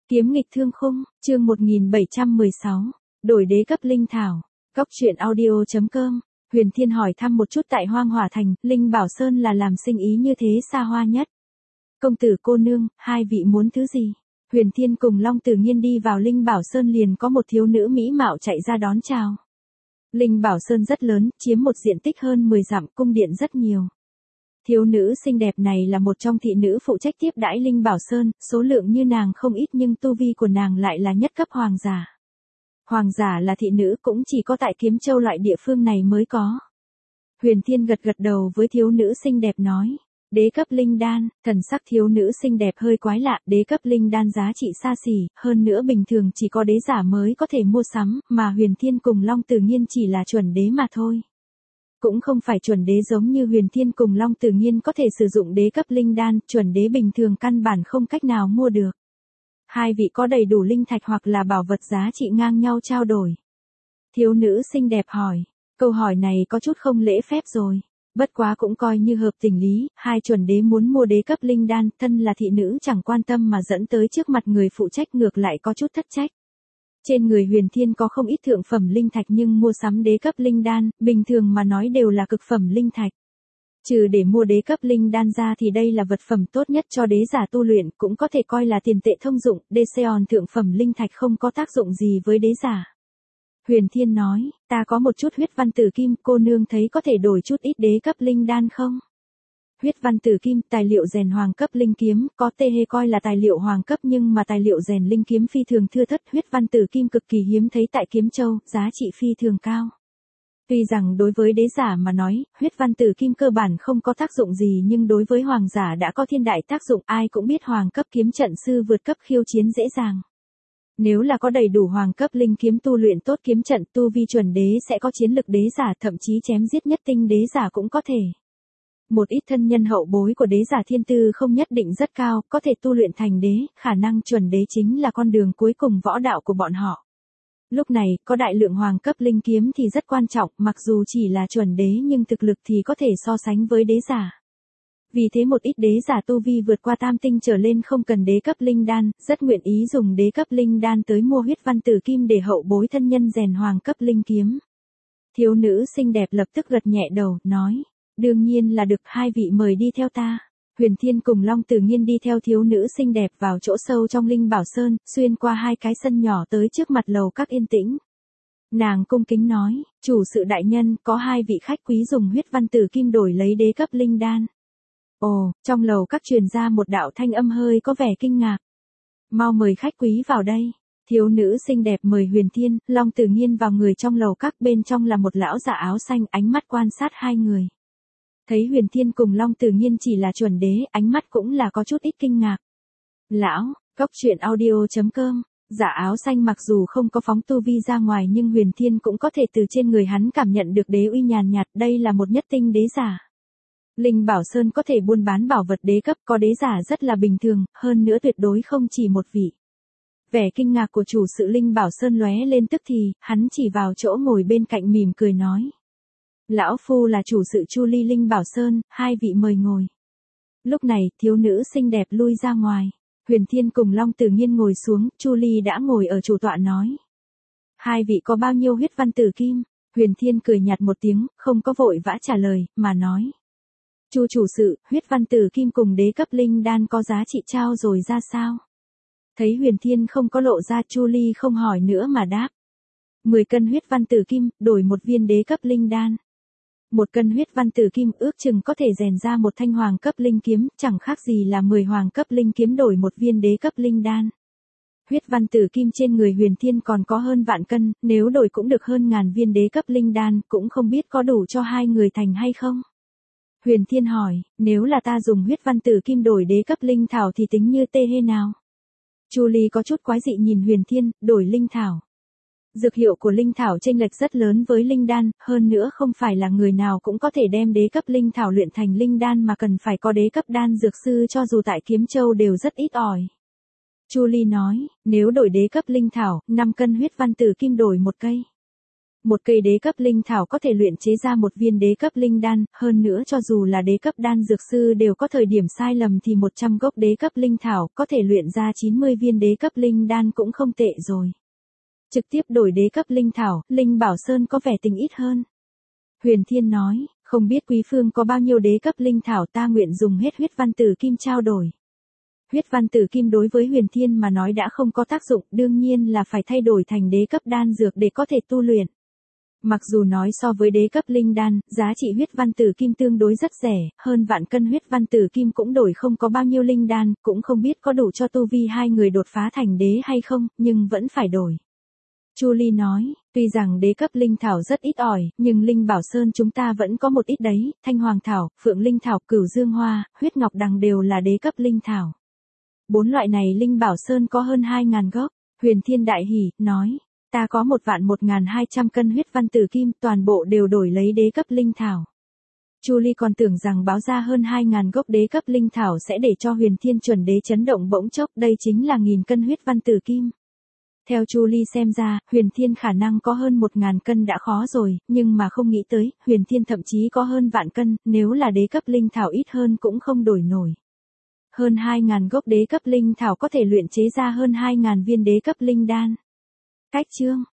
Kiếm nghịch thương khung, chương 1716, đổi đế cấp linh thảo. Góc truyện audio.com. Huyền Thiên hỏi thăm một chút tại Hoang Hỏa Thành, Linh Bảo Sơn là làm sinh ý như thế xa hoa nhất. Công tử cô nương, hai vị muốn thứ gì? Huyền Thiên cùng Long Tử Nhiên đi vào Linh Bảo Sơn liền có một thiếu nữ mỹ mạo chạy ra đón chào. Linh Bảo Sơn rất lớn, chiếm một diện tích hơn 10 dặm, cung điện rất nhiều. Thiếu nữ xinh đẹp này là một trong thị nữ phụ trách tiếp đãi Linh Bảo Sơn, số lượng như nàng không ít nhưng tu vi của nàng lại là nhất cấp hoàng giả. Hoàng giả là thị nữ cũng chỉ có tại Kiếm Châu loại địa phương này mới có. Huyền Thiên gật gật đầu với thiếu nữ xinh đẹp nói. Đế cấp linh đan, thần sắc thiếu nữ xinh đẹp hơi quái lạ, đế cấp linh đan giá trị xa xỉ, hơn nữa bình thường chỉ có đế giả mới có thể mua sắm, mà Huyền Thiên cùng Long Tử Nhiên chỉ là chuẩn đế mà thôi. Cũng không phải chuẩn đế giống như Huyền Thiên cùng Long Tử Nhiên có thể sử dụng đế cấp linh đan, chuẩn đế bình thường căn bản không cách nào mua được. Hai vị có đầy đủ linh thạch hoặc là bảo vật giá trị ngang nhau trao đổi. Thiếu nữ xinh đẹp hỏi, câu hỏi này có chút không lễ phép rồi. Bất quá cũng coi như hợp tình lý, hai chuẩn đế muốn mua đế cấp linh đan, thân là thị nữ chẳng quan tâm mà dẫn tới trước mặt người phụ trách ngược lại có chút thất trách. Trên người Huyền Thiên có không ít thượng phẩm linh thạch nhưng mua sắm đế cấp linh đan, bình thường mà nói đều là cực phẩm linh thạch. Trừ để mua đế cấp linh đan ra thì đây là vật phẩm tốt nhất cho đế giả tu luyện, cũng có thể coi là tiền tệ thông dụng, Deseon thượng phẩm linh thạch không có tác dụng gì với đế giả. Huyền Thiên nói, ta có một chút huyết văn tử kim, cô nương thấy có thể đổi chút ít đế cấp linh đan không? Huyết văn tử kim, tài liệu rèn hoàng cấp linh kiếm, có tê hê coi là tài liệu hoàng cấp nhưng mà tài liệu rèn linh kiếm phi thường thưa thớt, huyết văn tử kim cực kỳ hiếm thấy tại Kiếm Châu, giá trị phi thường cao. Tuy rằng đối với đế giả mà nói, huyết văn tử kim cơ bản không có tác dụng gì nhưng đối với hoàng giả đã có thiên đại tác dụng, ai cũng biết hoàng cấp kiếm trận sư vượt cấp khiêu chiến dễ dàng. Nếu là có đầy đủ hoàng cấp linh kiếm tu luyện tốt kiếm trận, tu vi chuẩn đế sẽ có chiến lực đế giả, thậm chí chém giết nhất tinh đế giả cũng có thể. Một ít thân nhân hậu bối của đế giả thiên tư không nhất định rất cao, có thể tu luyện thành đế, khả năng chuẩn đế chính là con đường cuối cùng võ đạo của bọn họ. Lúc này, có đại lượng hoàng cấp linh kiếm thì rất quan trọng, mặc dù chỉ là chuẩn đế nhưng thực lực thì có thể so sánh với đế giả. Vì thế một ít đế giả tu vi vượt qua tam tinh trở lên không cần đế cấp linh đan, rất nguyện ý dùng đế cấp linh đan tới mua huyết văn tử kim để hậu bối thân nhân rèn hoàng cấp linh kiếm. Thiếu nữ xinh đẹp lập tức gật nhẹ đầu, nói, đương nhiên là được, hai vị mời đi theo ta. Huyền Thiên cùng Long Tử Nhiên đi theo thiếu nữ xinh đẹp vào chỗ sâu trong Linh Bảo Sơn, xuyên qua hai cái sân nhỏ tới trước mặt lầu các yên tĩnh. Nàng cung kính nói, chủ sự đại nhân, có hai vị khách quý dùng huyết văn tử kim đổi lấy đế cấp linh đan. Ồ, trong lầu các truyền ra một đạo thanh âm hơi có vẻ kinh ngạc. Mau mời khách quý vào đây. Thiếu nữ xinh đẹp mời Huyền Thiên, Long Tử Nhiên vào người trong lầu các, bên trong là một lão giả áo xanh, ánh mắt quan sát hai người. Thấy Huyền Thiên cùng Long Tử Nhiên chỉ là chuẩn đế, ánh mắt cũng là có chút ít kinh ngạc. Lão, góc truyện audio.com, giả áo xanh mặc dù không có phóng tu vi ra ngoài nhưng Huyền Thiên cũng có thể từ trên người hắn cảm nhận được đế uy nhàn nhạt, đây là một nhất tinh đế giả. Linh Bảo Sơn có thể buôn bán bảo vật đế cấp, có đế giả rất là bình thường, hơn nữa tuyệt đối không chỉ một vị. Vẻ kinh ngạc của chủ sự Linh Bảo Sơn lóe lên tức thì, hắn chỉ vào chỗ ngồi bên cạnh mỉm cười nói. Lão phu là chủ sự Chu Ly Linh Bảo Sơn, hai vị mời ngồi. Lúc này, thiếu nữ xinh đẹp lui ra ngoài. Huyền Thiên cùng Long Tử Nhiên ngồi xuống, Chu Ly đã ngồi ở chủ tọa nói. Hai vị có bao nhiêu huyết văn tử kim? Huyền Thiên cười nhạt một tiếng, không có vội vã trả lời, mà nói. Chu chủ sự, huyết văn tử kim cùng đế cấp linh đan có giá trị trao rồi ra sao? Thấy Huyền Thiên không có lộ ra, Chu Ly không hỏi nữa mà đáp. 10 cân huyết văn tử kim, đổi một viên đế cấp linh đan. 1 cân huyết văn tử kim ước chừng có thể rèn ra một thanh hoàng cấp linh kiếm, chẳng khác gì là 10 hoàng cấp linh kiếm đổi một viên đế cấp linh đan. Huyết văn tử kim trên người Huyền Thiên còn có hơn vạn cân, nếu đổi cũng được hơn ngàn viên đế cấp linh đan, cũng không biết có đủ cho hai người thành hay không. Huyền Thiên hỏi, nếu là ta dùng huyết văn tử kim đổi đế cấp linh thảo thì tính như tê hê nào? Chu Ly có chút quái dị nhìn Huyền Thiên, đổi linh thảo. Dược hiệu của linh thảo chênh lệch rất lớn với linh đan, hơn nữa không phải là người nào cũng có thể đem đế cấp linh thảo luyện thành linh đan mà cần phải có đế cấp đan dược sư, cho dù tại Kiếm Châu đều rất ít ỏi. Chu Ly nói, nếu đổi đế cấp linh thảo, 5 cân huyết văn tử kim đổi một cây. Một cây đế cấp linh thảo có thể luyện chế ra một viên đế cấp linh đan, hơn nữa cho dù là đế cấp đan dược sư đều có thời điểm sai lầm thì 100 gốc đế cấp linh thảo có thể luyện ra 90 viên đế cấp linh đan cũng không tệ rồi. Trực tiếp đổi đế cấp linh thảo, Linh Bảo Sơn có vẻ tình ít hơn. Huyền Thiên nói, không biết Quý Phương có bao nhiêu đế cấp linh thảo, ta nguyện dùng hết huyết văn tử kim trao đổi. Huyết văn tử kim đối với Huyền Thiên mà nói đã không có tác dụng, đương nhiên là phải thay đổi thành đế cấp đan dược để có thể tu luyện. Mặc dù nói so với đế cấp linh đan, giá trị huyết văn tử kim tương đối rất rẻ, hơn vạn cân huyết văn tử kim cũng đổi không có bao nhiêu linh đan, cũng không biết có đủ cho tu vi hai người đột phá thành đế hay không, nhưng vẫn phải đổi. Chu Ly nói, tuy rằng đế cấp linh thảo rất ít ỏi, nhưng Linh Bảo Sơn chúng ta vẫn có một ít đấy, Thanh Hoàng thảo, Phượng Linh thảo, Cửu Dương hoa, Huyết Ngọc đằng đều là đế cấp linh thảo. 4 loại này Linh Bảo Sơn có hơn 2.000 gốc. Huyền Thiên đại hỉ, nói, ta có 1.200 cân huyết văn tử kim, toàn bộ đều đổi lấy đế cấp linh thảo. Chu Ly còn tưởng rằng báo ra hơn 2.000 gốc đế cấp linh thảo sẽ để cho Huyền Thiên chuẩn đế chấn động bỗng chốc, đây chính là 1.000 cân huyết văn tử kim. Theo Chu Ly xem ra, Huyền Thiên khả năng có hơn 1.000 cân đã khó rồi, nhưng mà không nghĩ tới, Huyền Thiên thậm chí có hơn vạn cân, nếu là đế cấp linh thảo ít hơn cũng không đổi nổi. Hơn 2.000 gốc đế cấp linh thảo có thể luyện chế ra hơn 2.000 viên đế cấp linh đan. Cách chương